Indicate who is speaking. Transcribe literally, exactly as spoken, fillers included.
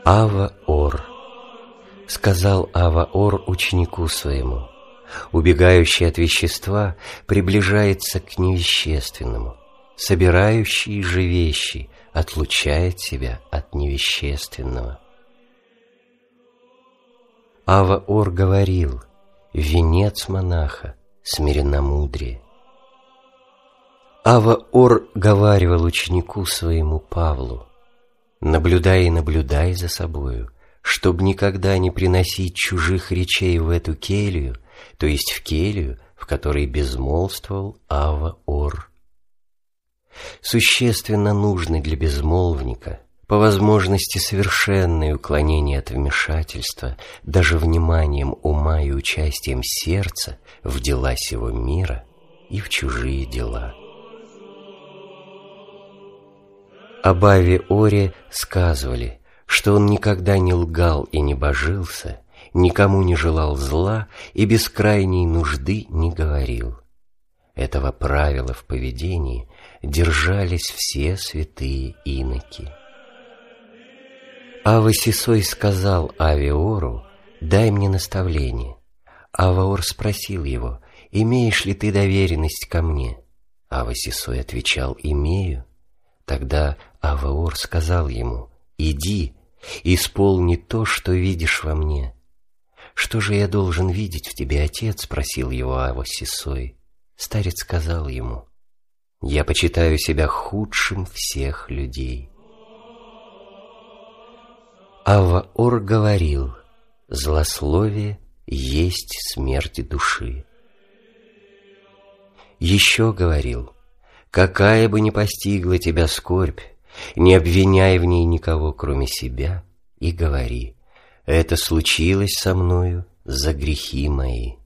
Speaker 1: Ава-Ор. Сказал Ава-Ор ученику своему: убегающий от вещества приближается к невещественному, собирающий же вещи отлучает себя от невещественного. Ава-Ор говорил: венец монаха — смиренномудрие. Ава-Ор говаривал ученику своему Павлу: наблюдай и наблюдай за собою, чтоб никогда не приносить чужих речей в эту келью, то есть в келью, в которой безмолвствовал Ава-Ор. Существенно нужны для безмолвника, по возможности, совершенное уклонение от вмешательства, даже вниманием ума и участием сердца в дела сего мира и в чужие дела. Об Аве-Оре сказывали, что он никогда не лгал и не божился, никому не желал зла и без крайней нужды не говорил. Этого правила в поведении держались все святые иноки. Ава-Сисой сказал Аве-Ору: дай мне наставление. Ава-Ор спросил его: имеешь ли ты доверенность ко мне? Ава-Сисой отвечал: имею. Тогда Ава-Ор сказал ему: иди, исполни то, что видишь во мне. Что же я должен видеть в тебе, отец? Спросил его Ава-Сисой. Старец сказал ему: я почитаю себя худшим всех людей. Ава-Ор говорил: злословие есть смерть души. Еще говорил: какая бы ни постигла тебя скорбь, не обвиняй в ней никого, кроме себя, и говори: это случилось со мною за грехи мои.